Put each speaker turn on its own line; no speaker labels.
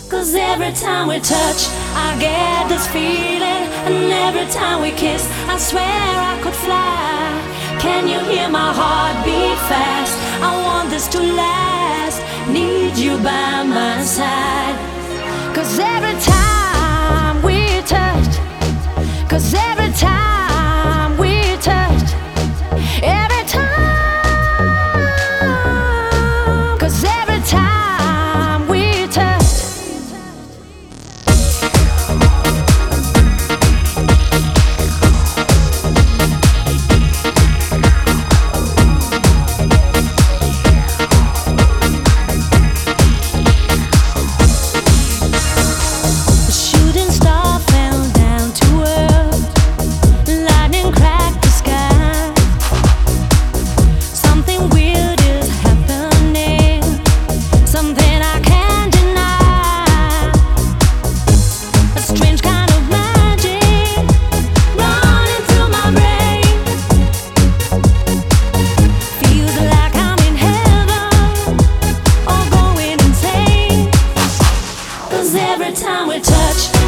'Cause every time we touch, I get this feeling. And every time we kiss, I swear I could fly. Can you hear my heart beat fast? I want this to last. Need you by my side. 'Cause every time we touch, 'cause every time we touch, every time, 'cause every time we touch. Every time we touch,